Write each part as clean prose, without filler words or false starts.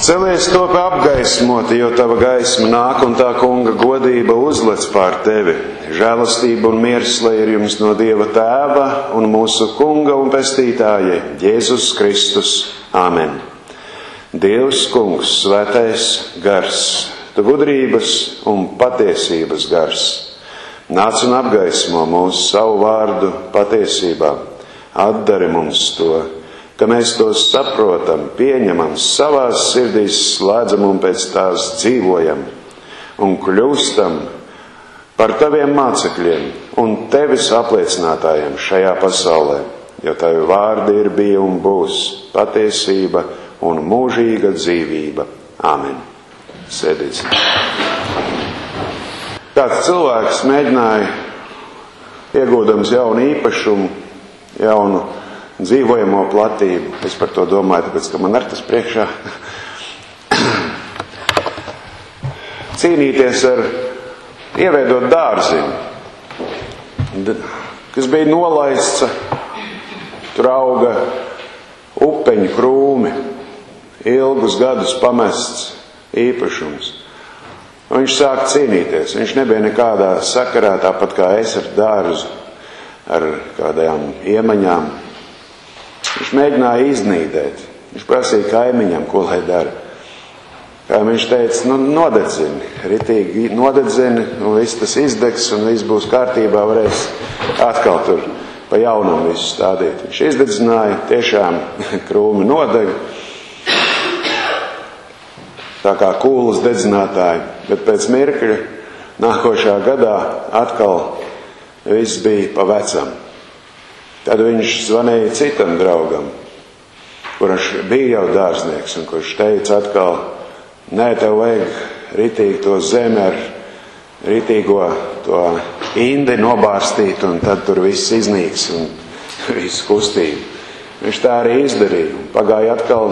Celies topi apgaismoti, jo tava gaisma nāk un tā kunga godība uzlec pār tevi. Žēlastība un miers, lai ir jums no Dieva Tēva un mūsu kunga un pestītāja Jēzus Kristus. Āmen. Dievs kungs, svētais gars, tu gudrības un patiesības gars, nāc un apgaismo mūsu savu vārdu patiesībā. Atdari mums to, ka mēs to saprotam, pieņemam, savās sirdīs slēdzam un pēc tās dzīvojam un kļūstam par taviem mācekļiem un tevis apliecinātājiem šajā pasaulē, jo tavi vārdi ir bija un būs patiesība un mūžīga dzīvība. Āmen. Sēdīs. Kāds cilvēks mēģināja, iegūdams jaunu īpašumu, jaunu dzīvojamo platību. Es par to domāju, tāpēc, ka man ar tas priekšā cīnīties ar ieveidot dārziņu, kas bija nolaists, tur auga upeņu krūmi, ilgus gadus pamests īpašums. Un viņš sāka cīnīties. Viņš nebija nekādā sakarā, tāpat kā es ar dārzu, ar kādām iemaņām. Viņš mēģināja iznīdēt. Viņš prasīja kaimiņam, ko lai dara. Kā viņš teica, nodedzini, ritīgi nodedzini, un viss tas izdegs, un viss būs kārtībā, varēs atkal tur pa jaunam visu stādīt. Viņš izdedzināja, tiešām krūmi nodega, tā kā kūlas dedzinātāji, bet pēc mirkļa nākošā gadā atkal viss bija pa vecam. Tad viņš zvanīja citam draugam, kurš bija jau dārznieks, un kurš teica atkal, nē, tev vajag ritīgi to zemi ar ritīgo to indi nobārstīt, un tad tur viss iznīks un viss kustība. Viņš tā arī izdarīja. Pagāja atkal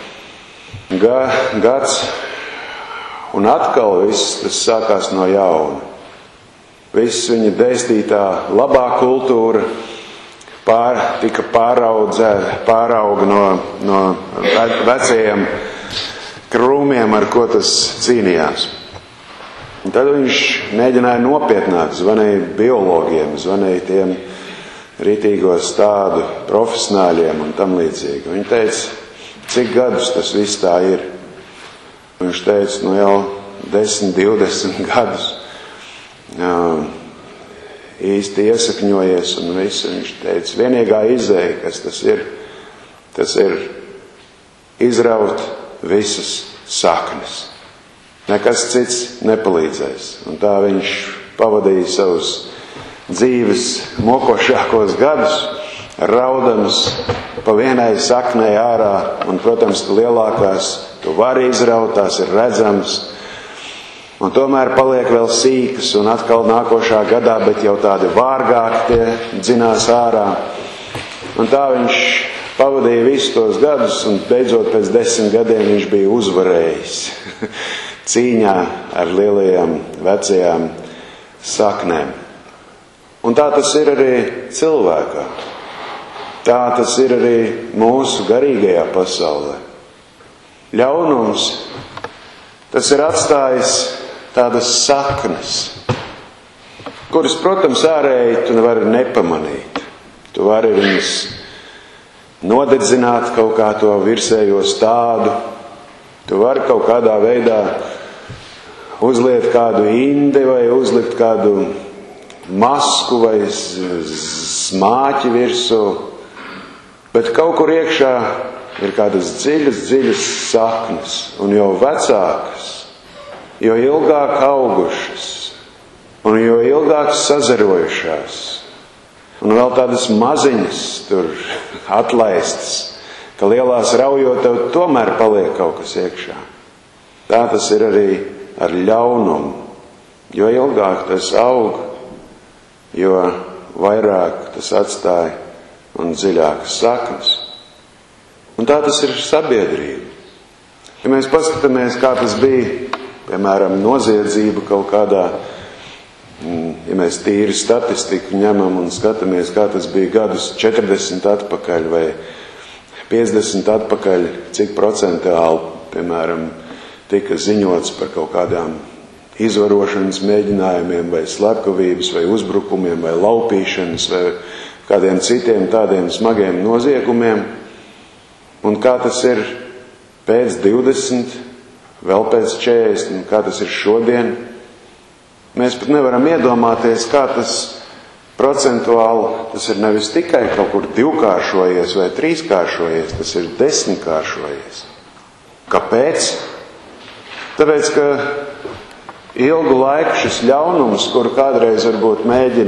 gads, un atkal viss tas sākās no jauna. Viss viņa dēstītā labā kultūra tika pārauga no vecajiem krūmiem, ar ko tas cīnījās. Un tad viņš mēģināja nopietnāk, zvanīja biologiem, zvanīja tiem ritīgo stādu profesionāļiem un tam līdzīgi. Viņi teica, cik gadus tas viss tā ir. Viņš teica, jau 10, 20 gadus. Īsti iesakņojies un visu. Viņš teica, vienīgā izēja, kas tas ir izraut visas saknes. Nekas cits nepalīdzēs. Un tā viņš pavadīja savus dzīves mokošākos gadus, raudams pa vienai saknei ārā, un, protams, lielākās tu vari izraut, tās ir redzams, un tomēr paliek vēl sīkas, un atkal nākošā gadā, bet jau tādi vārgāki tie dzinās ārā. Un tā viņš pavadīja visus tos gadus, un beidzot pēc 10 gadiem viņš bija uzvarējis cīņā ar lielajām vecajām saknēm. Un tā tas ir arī cilvēkā. Tā tas ir arī mūsu garīgajā pasaulē. Ļaunums, tas ir atstājis tādas saknes, kuras, protams, ārēji tu nevari nepamanīt. Tu vari viņus nodedzināt kaut kā to virsējo stādu. Tu vari kaut kādā veidā uzliet kādu indi vai uzlikt kādu masku vai smāķi virsū. Bet kaut kur iekšā ir kādas dziļas saknes, un jau vecākas, jo ilgāk augušas, un jo ilgāk sazarojušās, un vēl tādas maziņas tur atlaistas, ka lielās raujot tev tomēr paliek kaut kas iekšā. Tā tas ir arī ar ļaunumu. Jo ilgāk tas aug, jo vairāk tas atstāja un dziļākas saknes. Un tā tas ir sabiedrība. Ja mēs paskatāmies, kā tas bija, piemēram, noziedzība kaut kādā, ja mēs tīri statistiku ņemam un skatāmies, kā tas bija gadus 40 atpakaļ vai 50 atpakaļ, cik procentuāli piemēram, tika ziņots par kaut kādām izvarošanas mēģinājumiem vai slepkavības vai uzbrukumiem vai laupīšanas vai kādiem citiem tādiem smagiem noziegumiem. Un kā tas ir pēc 20, vēl pēc 40, un kā tas ir šodien, mēs pat nevaram iedomāties, kā tas procentuāli, tas ir nevis tikai kaut kur 2-kāršojies vai 3-kāršojies, tas ir 10-kāršojies. Kāpēc? Tāpēc, ka ilgu laiku šis ļaunums, kuru kādreiz varbūt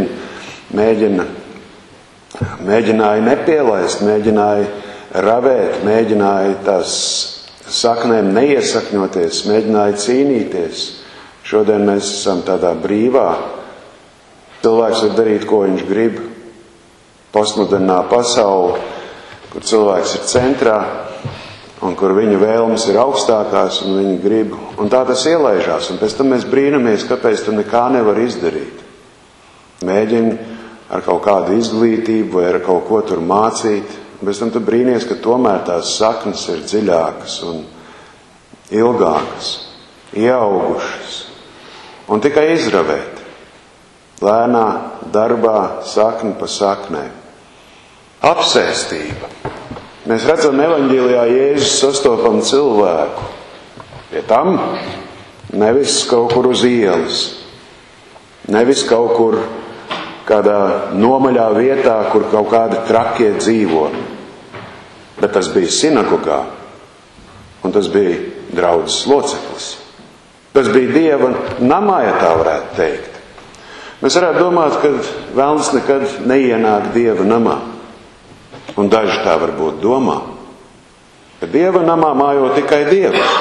mēģināja nepielaist, mēģināja ravēt, mēģināja tās saknēm neiesakņoties, mēģināja cīnīties. Šodien mēs esam tādā brīvā. Cilvēks var darīt, ko viņš grib. Postmodernā pasaule, kur cilvēks ir centrā un kur viņa vēlmes ir augstākās un viņa grib. Un tā tas ielaižās. Un pēc tam mēs brīnamies, kāpēc tu nekā nevar izdarīt. Mēģini ar kaut kādu izglītību vai ar kaut ko tur mācīt. Un pēc tam tu brīnies, ka tomēr tās saknes ir dziļākas un ilgākas, ieaugušas. Un tikai izravēt. Lēnā darbā, sakni pa saknēm. Apsēstība. Mēs redzam evaņģēlijā Jēzus sastopam cilvēku. Pie tam nevis kaut kur uz ielas, nevis kaut kur kādā nomaļā vietā, kur kaut kādi trakie dzīvo. Bet tas bija sinagogā, un tas bija draudzes loceklis. Tas bija Dieva namā, ja tā varētu teikt. Mēs varētu domāt, ka velns nekad neienāk Dieva namā. Un daži tā varbūt domā. Ka Dieva namā mājo tikai Dievs.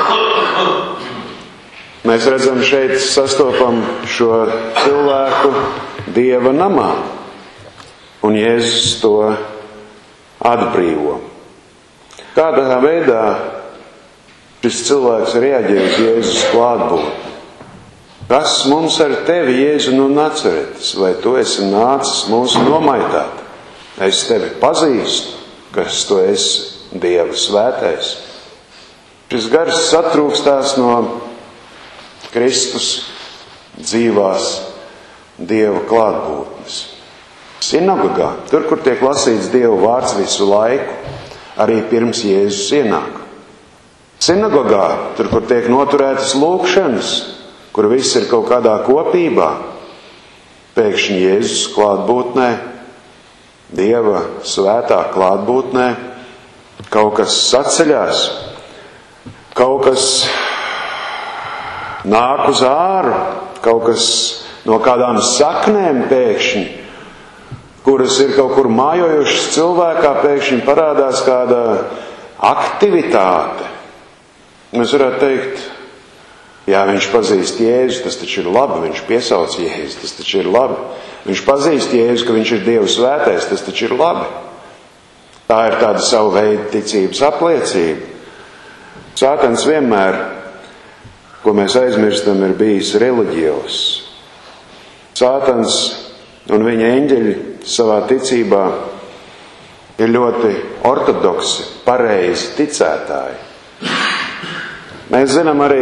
Mēs redzam šeit, sastopam šo cilvēku Dieva namā. Un Jēzus to atbrīvo. Kādā veidā šis cilvēks reaģē uz Jēzus klātbūtni? Kas mums ar tevi, Jēzu no Nacaretes, vai tu esi nācis mūsu nomaitāt? Es tevi pazīstu, kas tu esi Dieva svētais. Šis gars satrūkstās no Kristus dzīvās Dieva klātbūtnes. Sinagogā, tur, kur tiek lasīts Dieva vārds visu laiku, arī pirms Jēzus ienāk. Sinagogā, tur, kur tiek noturētas lūgšanas, kur viss ir kaut kādā kopībā, pēkšņi Jēzus klātbūtnē, Dieva svētā klātbūtnē, kaut kas saceļās, kaut kas nāk uz āru, kaut kas no kādām saknēm pēkšņi, kuras ir kaut kur mājojušas cilvēkā, pēkšņi parādās kāda aktivitāte. Mēs varētu teikt, jā, viņš pazīst Jēzu, tas taču ir labi, viņš piesauc Jēzu, tas taču ir labi. Viņš pazīst Jēzu, ka viņš ir Dieva svētais, tas taču ir labi. Tā ir tāda savu veidu ticības apliecība. Sātans vienmēr, ko mēs aizmirstam, ir bijis reliģijos. Sātans un viņa eņģeļi savā ticībā ir ļoti ortodoksi, pareizi ticētāji. Mēs zinām arī,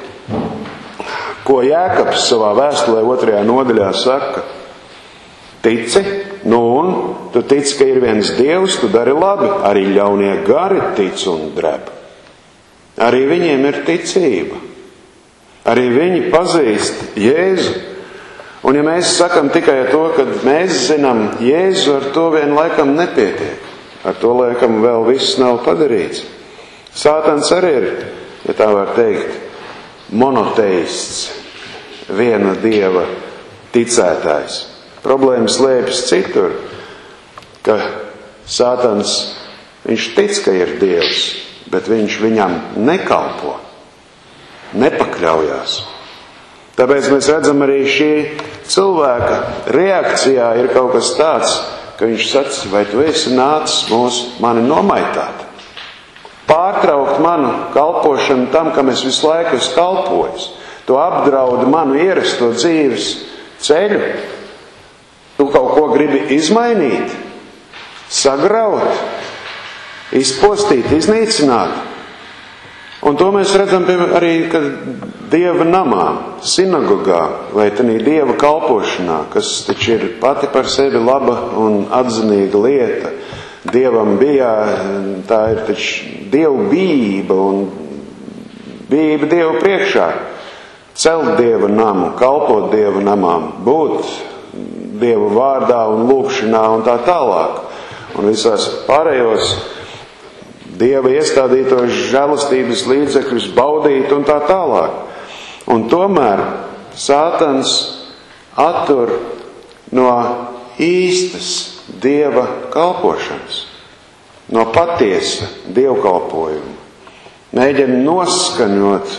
ko Jēkabs savā vēstulē 2. nodaļā saka. Tici, un tu tici, ka ir viens Dievs, tu dari labi. Arī ļaunie gari tic un dreb. Arī viņiem ir ticība. Arī viņi pazīst Jēzu. Un ja mēs sakam tikai to, ka mēs zinām Jēzu, ar to vien laikam nepietiek. Ar to laikam vēl viss nav padarīts. Sātans arī ir, ja tā var teikt, monoteists, viena Dieva ticētājs. Problēma slēpjas citur, ka Sātans, viņš tic, ka ir Dievs, bet viņš viņam nekalpo, nepakļaujās. Tāpēc mēs redzam arī šī cilvēka reakcijā ir kaut kas tāds, ka viņš saka, vai tu esi nācis mani nomaitāt? Pārtraukt manu kalpošanu tam, kam es visu laiku esmu kalpojis. Tu apdraudi manu ierasto dzīves ceļu. Tu kaut ko gribi izmainīt, sagraut, izpostīt, iznīcināt. Un to mēs redzam arī, ka Dieva namā, sinagogā vai tādā Dieva kalpošanā, kas taču ir pati par sevi laba un atzinīga lieta. Dievam bija, tā ir taču Dievu bijība un bijība Dievu priekšā. Celt Dieva namu, kalpot Dieva namām, būt Dieva vārdā un lūgšanā un tā tālāk. Un visās pārējos Dieva iestādītos žēlastības līdzekļus baudīt un tā tālāk. Un tomēr Sātans attur no īstas Dieva kalpošanas, no patiesa dievkalpojuma. Mēģina noskaņot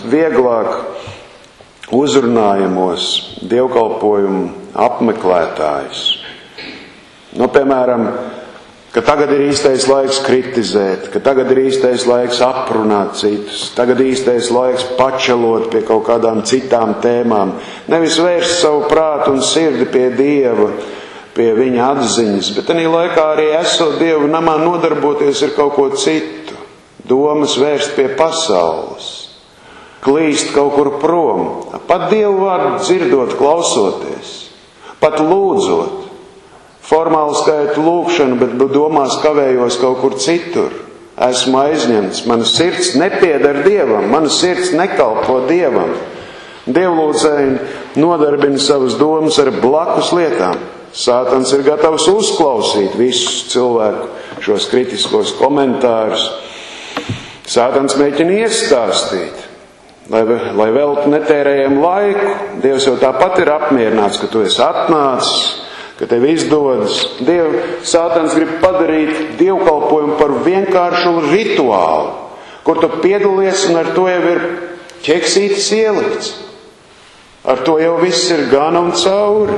vieglāk uzrunājamos dievkalpojumu apmeklētājus. Piemēram, ka tagad ir īstais laiks kritizēt, ka tagad ir īstais laiks aprunāt citus, tagad īstais laiks pačelot pie kaut kādām citām tēmām, nevis vērst savu prātu un sirdi pie Dieva, pie viņa atziņas, bet tādā laikā arī esot Dieva namā nodarboties ar kaut ko citu, domas vērst pie pasaules, klīst kaut kur prom, pat Dievu vārdu dzirdot, klausoties, pat lūdzot. Formāli skaitu lūgšanu, bet domās kavējos kaut kur citur. Esmu aizņemts, mana sirds nepieder Dievam, mana sirds nekalpo Dievam. Dievlūdzēji nodarbina savas domas ar blakus lietām. Sātans ir gatavs uzklausīt visus cilvēku šos kritiskos komentārus. Sātans mēģina iestāstīt, lai veltu netērējam laiku. Dievs jau tāpat ir apmierināts, ka tu esi atnācis, ka tev izdodas. Sātans grib padarīt dievkalpojumu par vienkāršu rituālu, kur tu piedalies un ar to jau ir ķeksītis ielikts. Ar to jau viss ir gana un cauri.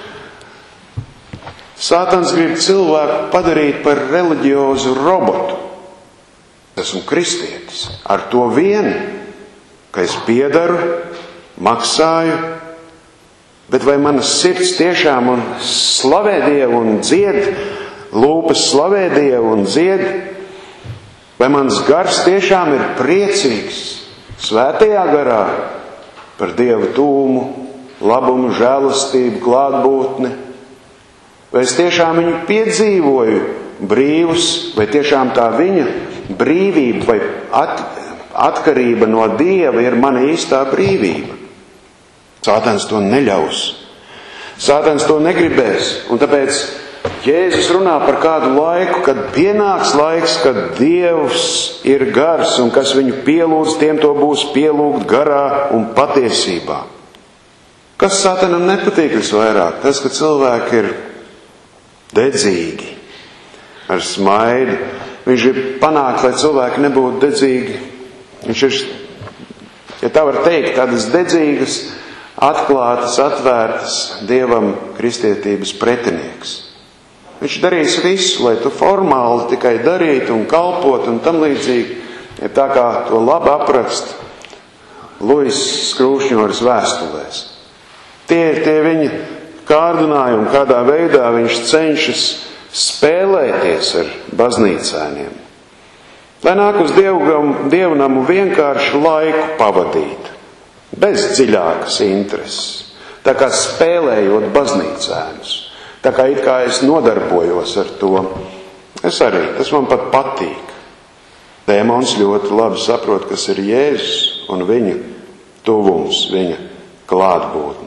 Sātans grib cilvēku padarīt par reliģiozu robotu. Esmu kristietis. Ar to vien, ka es piedaru, maksāju, bet vai manas sirds tiešām un slavē Dievu un dzied, lūpas slavē Dievu un dzied, vai mans gars tiešām ir priecīgs svētajā garā par Dieva tūmu, labumu, žēlastību, klātbūtni, vai es tiešām viņu piedzīvoju brīvus, vai tiešām tā viņa brīvība vai atkarība no Dieva ir mana īstā brīvība. Sātans to neļaus. Sātans to negribēs. Un tāpēc Jēzus runā par kādu laiku, kad pienāks laiks, kad Dievs ir gars, un kas viņu pielūdz, tiem to būs pielūgt garā un patiesībā. Kas Sātanam nepatīk visvairāk? Tas, ka cilvēki ir dedzīgi, ar smaidu. Viņš grib panākt, lai cilvēki nebūtu dedzīgi. Viņš ir, ja tā var teikt, tādas dedzīgas, atklātas, atvērtas Dievam kristietības pretinieks. Viņš darīs visu, lai tu formāli tikai darītu un kalpot un tam līdzīgi. Ja tā kā to labi aprakst Luis Skrūšņoras vēstulēs. Tie ir tie viņa kārdinājumi, kādā veidā viņš cenšas spēlēties ar baznīcēniem. Lai nāk uz dievnamu vienkārši laiku pavadīt, bez dziļākas intereses, tā kā spēlējot baznīcēnus, tā kā it kā es nodarbojos ar to. Es arī, tas man pat patīk. Dēmons ļoti labi saprot, kas ir Jēzus un viņa tuvums, viņa klātbūtne.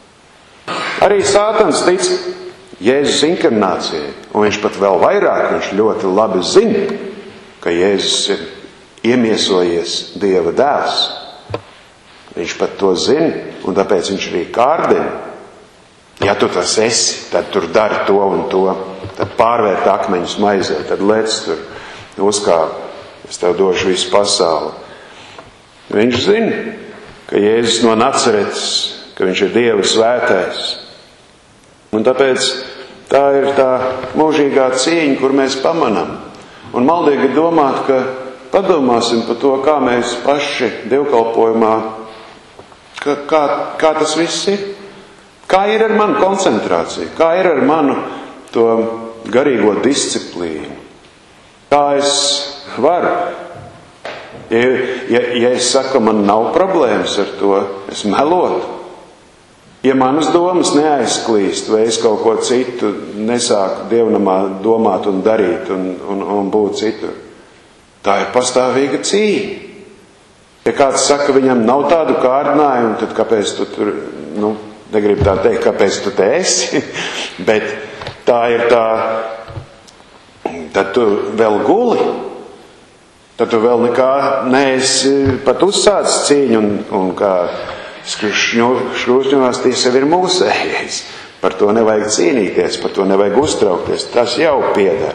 Arī Sātans tic Jēzus inkarnācijai, un viņš pat vēl vairāk, viņš ļoti labi zina, ka Jēzus ir iemiesojies Dieva dēls. Viņš pat to zina, un tāpēc viņš arī kārdina. Ja tu tas esi, tad tur dari to un to, tad pārvērt akmeņus maizē, tad lec tur uzkāp, es tev došu visu pasauli. Viņš zina, ka Jēzus no Nacaretes, ka viņš ir Dieva svētais. Un tāpēc tā ir tā mūžīgā cīņa, kur mēs pamanām. Un maldīgi domāt, ka padomāsim par to, kā mēs paši dievkalpojumā, kā tas viss ir. Kā ir ar manu koncentrāciju, kā ir ar manu to garīgo disciplīnu. Kā es varu Ja es saku, man nav problēmas ar to, es melotu. Ja manas domas neaizklīst, vai es kaut ko citu nesāku dievnamā domāt un darīt un būt citur, tā ir pastāvīga cīņa. Ja kāds saka, viņam nav tādu kārdinājumu, tad kāpēc tu tur, negribu tā teikt, kāpēc tu te esi, bet tā ir tā, tad tu vēl guli, tad tu vēl nekā neesi pat uzsācis cīņu un kā šķūsņos tie sev ir mūsējais. Par to nevajag cīnīties, par to nevajag uztraukties, tas jau pieder.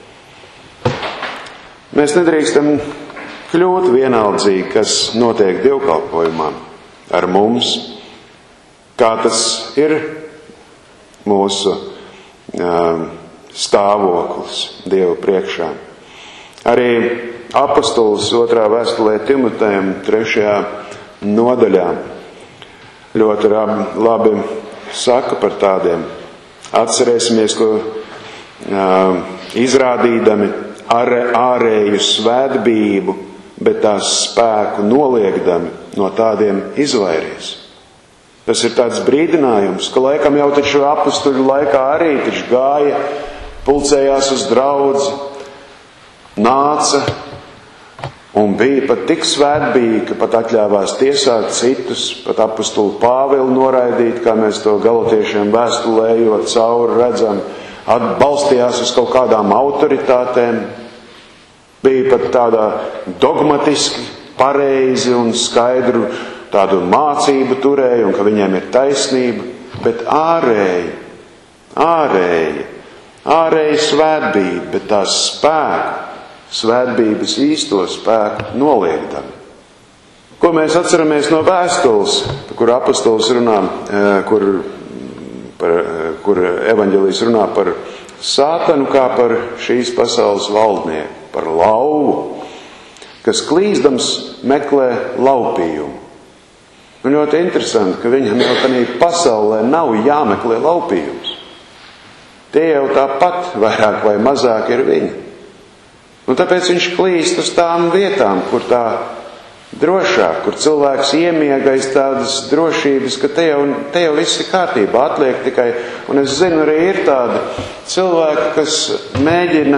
Mēs nedrīkstam kļūt vienaldzīgi, kas notiek dievkalpojumā ar mums, kā tas ir mūsu stāvoklis Dieva priekšā. Arī apostols 2. vēstulē Timotejam 3. nodaļā ļoti labi saka par tādiem. Atcerēsimies, ko izrādīdami ārēju svētbību, bet tās spēku noliegdami no tādiem izvairies. Tas ir tāds brīdinājums, ka laikam jau taču apustuļu laikā arī taču gāja, pulcējās uz draudzi, nāca un bija pat tik svētbīgi, ka pat atļāvās tiesāt citus, pat apustulu Pāvilu noraidīt, kā mēs to galotiešiem vēstulējot cauri redzam, atbalstījās uz kaut kādām autoritātēm, bija pat tādā dogmatiski pareizi un skaidru tādu mācību turēja un ka viņiem ir taisnība, bet ārēji svētbība, bet tās svētbības īsto spēku noliegdami. Ko mēs atceramies no vēstules, kur apostols runā, kur evaņģēlijs runā par Sātanu kā par šīs pasaules valdnieku, par lauvu, kas klīzdams meklē laupījumu. Un ļoti interesanti, ka viņam jau tādā pasaulē nav jāmeklē laupījums. Tie jau tāpat vairāk vai mazāk ir viņi. Un tāpēc viņš klīst uz tām vietām, kur tā drošāk, kur cilvēks iemiegais tādas drošības, ka te jau viss ir kārtībā, atliek tikai, un es zinu, arī ir tādi cilvēki, kas mēģina,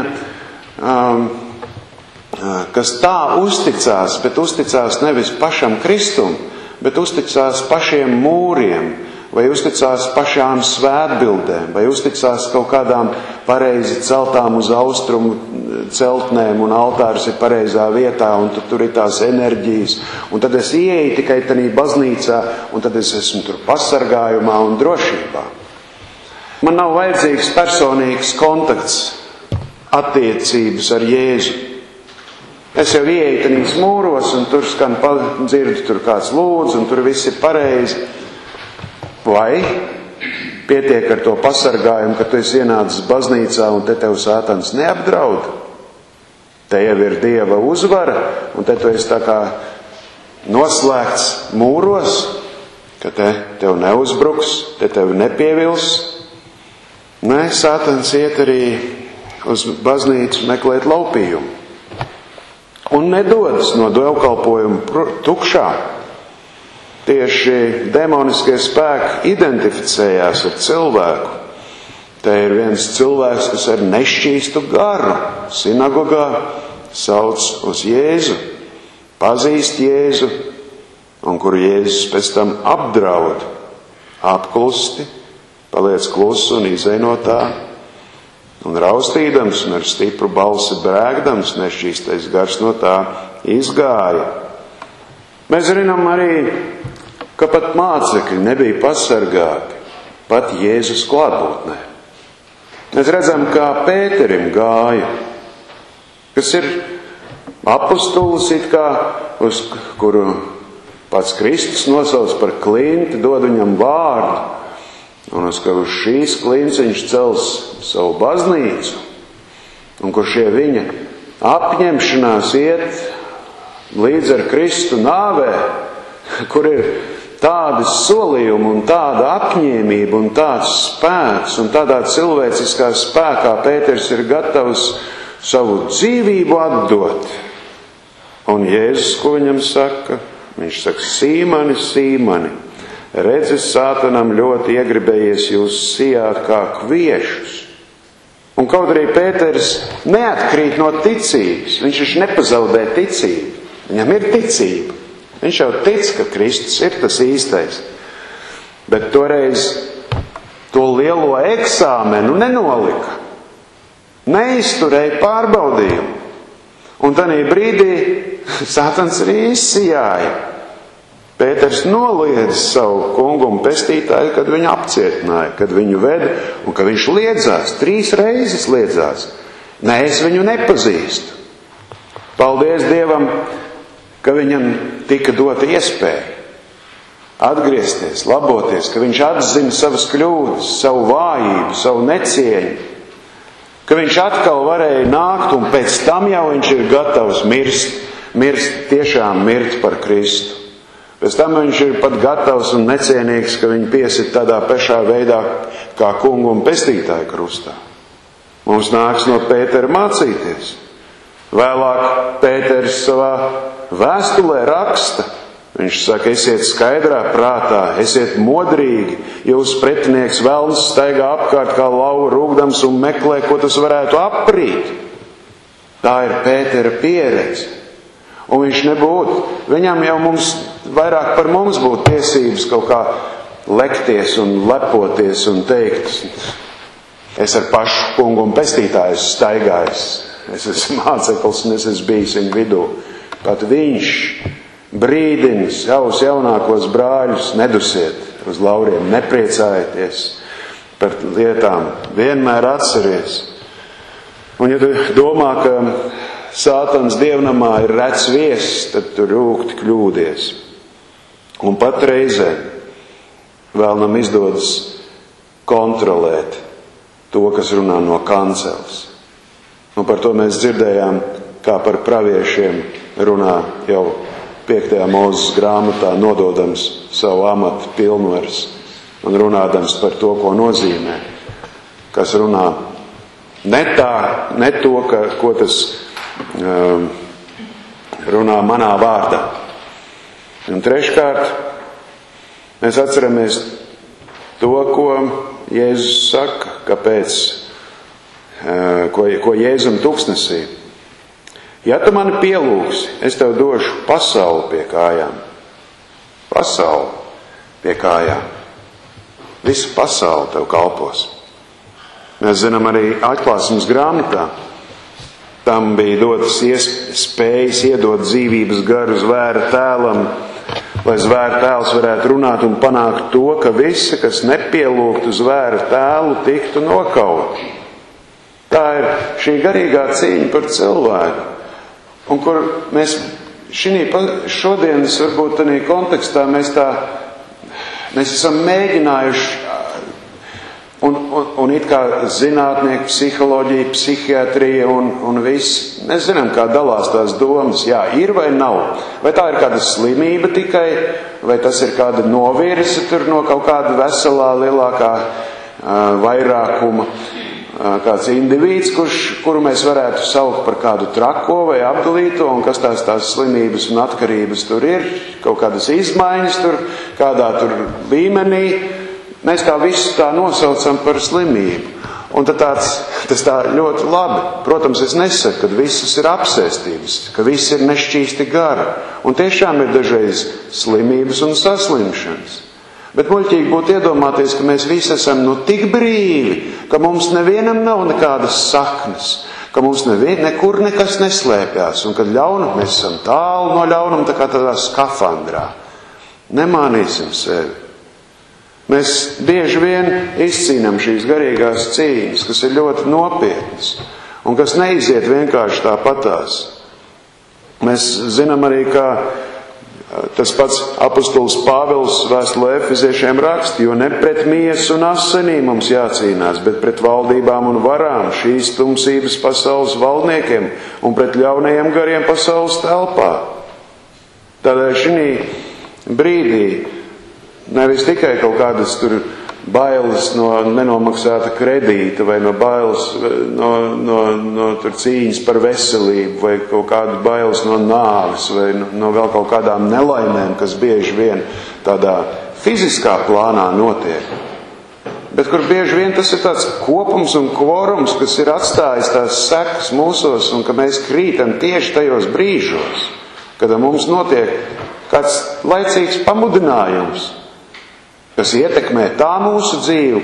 kas tā uzticās, bet uzticās nevis pašam Kristum, bet uzticās pašiem mūriem, vai uzticās pašām svētbildēm, vai uzticās kaut kādām pareizi celtām uz austrumu celtnēm, un altārs ir pareizā vietā, un tur ir tās enerģijas, un tad es ieeju tikai tādā baznīcā, un tad es esmu tur pasargājumā un drošībā. Man nav vajadzīgs personīgs kontakts, attiecības ar Jēzu. Es jau ieeju tādīs mūros, un tur skan dzirdu, tur kāds lūdz, un tur viss ir pareizi. Vai pietiek ar to pasargājumu, ka tu esi ienācis baznīcā un te tev Sātans neapdraud? Te jau ir Dieva uzvara, un te tu esi tā kā noslēgts mūros, ka tev neuzbruks, te tev nepievils. Nē, Sātans iet arī uz baznīcu meklēt laupījumu. Un nedodas no dievkalpojuma tukšā. Tieši demoniskie spēki identificējās ar cilvēku. Te ir viens cilvēks, kas ar nešķīstu garu sinagogā sauc uz Jēzu, pazīst Jēzu, un kuru Jēzus pēc tam apdraud, apklusti, paliec klusu un izej no tā, un raustīdams un ar stipru balsi brēgdams nešķīstais gars no tā izgāja. Mēs zinām arī, ka pat mācekļi nebija pasargāti, pat Jēzus klātbūtnē. Mēs redzam, kā Pēterim gāja, kas ir apostolis, it kā, uz kuru pats Kristus nosauc par klinti, dod viņam vārdu, un uz šīs klints viņš cels savu baznīcu, un kur šie viņa apņemšanās iet līdz ar Kristu nāvē, kur ir tādi solījumi un tāda apņēmība un tāds spēks un tādā cilvēciskā spēkā Pēters ir gatavs savu dzīvību atdot. Un Jēzus, ko viņam saka? Viņš saka, Sīmani, Sīmani, redzi, Sātanam ļoti iegribējies jūs sijāt kā kviešus. Un kaut arī Pēters neatkrīt no ticības, viņš nepazaudē ticību. Viņam ir ticība. Viņš jau tic, ka Kristus ir tas īstais. Bet toreiz to lielo eksāmenu nenolika. Neizturēja pārbaudījumu. Un tanī brīdī Sātans arī izsijāja. Pēters noliedza savu kungu un pestītāju, kad viņu apcietināja, kad viņu veda, un ka viņš liedzās, 3 reizes liedzās. Nē, es viņu nepazīstu. Paldies Dievam, ka viņam tika dota iespēja atgriezties, laboties, ka viņš atzina savas kļūdas, savu vājību, savu necieņu, ka viņš atkal varēja nākt un pēc tam jau viņš ir gatavs tiešām mirt par Kristu. Pēc tam viņš ir pat gatavs un necienīgs, ka viņu piesit tādā pašā veidā kā kungu un pestītāju krustā. Mums nāks no Pētera mācīties. Vēlāk Pēters savā vēstulē raksta. Viņš saka, esiet skaidrā prātā, esiet modrīgi. Jūsu pretinieks velns staigā apkārt kā lauva rūgdams un meklē, ko tas varētu aprīt. Tā ir Pētera pieredze. Un viņš nebūtu, viņam jau vairāk par mums būtu tiesības kaut kā lekties un lepoties un teikt, es ar pašu kungu un pestītāju staigājis, es esmu māceklis un es esmu bijis viņu vidū. Pat viņš brīdina savus jaunākos brāļus, nedusiet uz lauriem, nepriecājieties par lietām, vienmēr atceries. Un ja tu domā, ka Sātans dievnamā ir rets viesis, tad tu rūgti kļūdies. Un pat reizē vēlnam izdodas kontrolēt to, kas runā no kanceles. Un par to mēs dzirdējām, kā par praviešiem runā jau 5. Mūzes grāmatā, nododams savu amatu pilnvaras un runādams par to, ko nozīmē. Kas runā ne to, ko tas runā manā vārdā. Un treškārt, mēs atceramies to, ko Jēzus saka, kāpēc, ko Jēzum tuksnesī. Ja tu mani pielūgsi, es tev došu pasauli pie kājām. Pasauli pie kājām. Visu pasauli tev kalpos. Mēs zinām arī Atklāsmes grāmatā. Tam bija dotas spējas iedot dzīvības garu zvēra tēlam, lai zvēra tēls varētu runāt un panākt to, ka visi, kas nepielūgtu zvēra tēlu, tiktu nokauti. Tā ir šī garīgā cīņa par cilvēku. Un kur mēs šodienas varbūt tādā kontekstā mēs esam mēģinājuši un it kā zinātnieki, psiholoģija, psihiatrija un viss. Mēs zinām, kā dalās tās domas. Jā, ir vai nav? Vai tā ir kāda slimība tikai, vai tas ir kāda novirze tur no kaut kāda veselā lielākā vairākuma, kāds indivīds, kuru mēs varētu saukt par kādu trako vai apdalīto, un kas tās slimības un atkarības tur ir, kaut kādas izmaiņas tur, kādā tur līmenī. Mēs tā visu tā nosaucam par slimību. Un tad tas tā ļoti labi. Protams, es nesaku, ka visas ir apsēstības, ka viss ir nešķīsti gari. Un tiešām ir dažreiz slimības un saslimšanas. Bet muļķīgi būtu iedomāties, ka mēs visi esam tik brīvi, ka mums nevienam nav nekādas saknes, ka mums nekur nekas neslēpjās, un kad mēs esam tālu no ļaunuma, tā kā tādā skafandrā. Nemānīsim sevi. Mēs bieži vien izcīnām šīs garīgās cīņas, kas ir ļoti nopietnas un kas neiziet vienkārši tāpatās. Mēs zinām arī, ka tas pats apostols Pāvils vēstulē Efeziešiem raksta, jo ne pret miesu un asinīm mums jācīnās, bet pret valdībām un varām, šīs tumsības pasaules valdniekiem un pret ļaunajiem gariem pasaules telpā. Tādēļ šī brīdī nevis tikai kaut kādas tur bailes no nenomaksāta kredīta, vai no bailes no cīņas par veselību, vai kaut kādu bailes no nāves, vai no vēl kaut kādām nelaimēm, kas bieži vien tādā fiziskā plānā notiek. Bet kur bieži vien tas ir tāds kopums un kvorums, kas ir atstājis tās sekas mūsos, un ka mēs krītam tieši tajos brīžos, kad mums notiek kāds laicīgs pamudinājums, kas ietekmē tā mūsu dzīvi,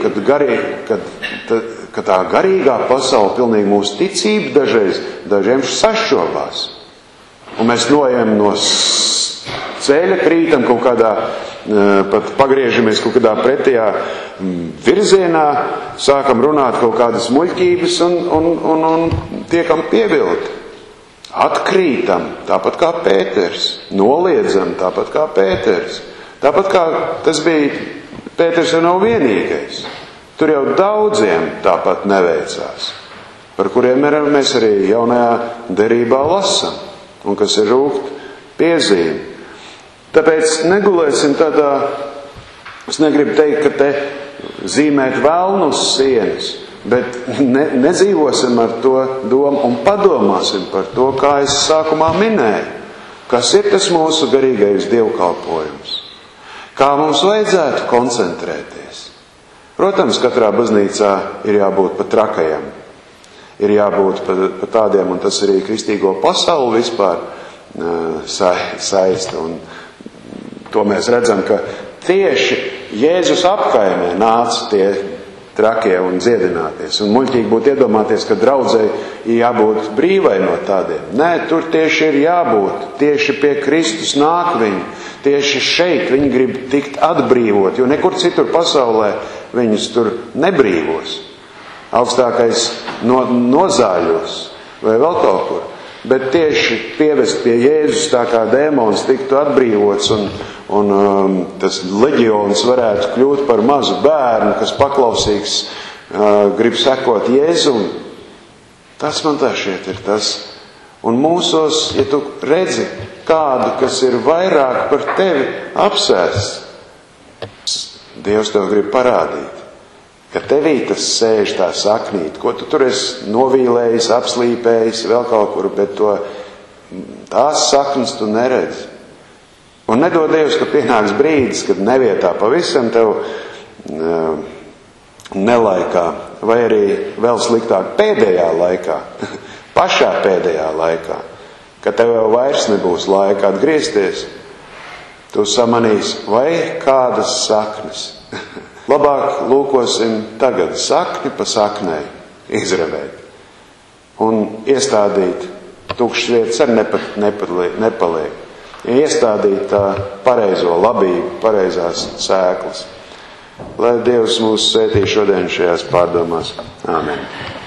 kad tā garīgā pasaule, pilnīgi mūsu ticība dažiem sašķobās. Un mēs noejam no ceļa, krītam kaut kādā, pat pagriežamies kaut kādā pretējā virzienā, sākam runāt kaut kādas muļķības un tiekam pievilti. Atkrītam, tāpat kā Pēters, noliedzam, tāpat kā Pēters. Tāpat kā tas bija, Pēters jau nav vienīgais. Tur jau daudziem tāpat neveicās, par kuriem mēs arī jaunajā derībā lasam, un kas ir rūgt piezīme. Tāpēc negulēsim tādā, es negribu teikt, ka te zīmēt velnu uz sienas, bet nedzīvosim ar to domu un padomāsim par to, kā es sākumā minēju, kas ir tas mūsu garīgais dievkalpojums, kā mums vajadzētu koncentrēties. Protams, katrā baznīcā ir jābūt pa trakajam, ir jābūt pa tādiem, un tas arī kristīgo pasauli vispār saista, un to mēs redzam, ka tieši Jēzus apkaimē nāca tie trakie un dziedināties. Un muļķīgi būtu iedomāties, ka draudzei jābūt brīvai no tādiem. Nē, tur tieši ir jābūt. Tieši pie Kristus nāk viņi. Tieši šeit viņi grib tikt atbrīvot, jo nekur citur pasaulē viņus tur nebrīvos. Augstākais nozāļos vai vēl kaut kur. Bet tieši pievest pie Jēzus tā kā dēmons tiktu atbrīvots un tas leģions varētu kļūt par mazu bērnu, kas paklausīgs, grib sekot Jēzum. Tas man tā šķiet ir tas. Un mūsos, ja tu redzi kādu, kas ir vairāk par tevi apsēsts, Dievs tev grib parādīt, ka tevī tas sēž tā saknīt, ko tu tur esi novīlējis, apslīpējis, vēl kaut kur, bet tās saknes tu neredzi. Un nedod Dievs, ka pienāks brīdis, kad nevietā pavisam tev nelaikā, vai arī vēl sliktāk pēdējā laikā, pašā pēdējā laikā, ka tev jau vairs nebūs laika atgriezties, tu samanīsi, vai kādas saknes. Labāk lūkosim tagad sakni pa saknei izravēt un iestādīt tukšas vietas arī nepaliek. Iestādīt tā pareizo labību, pareizās sēklas. Lai Dievs mūs svētī šodien šajās pārdomās. Āmen.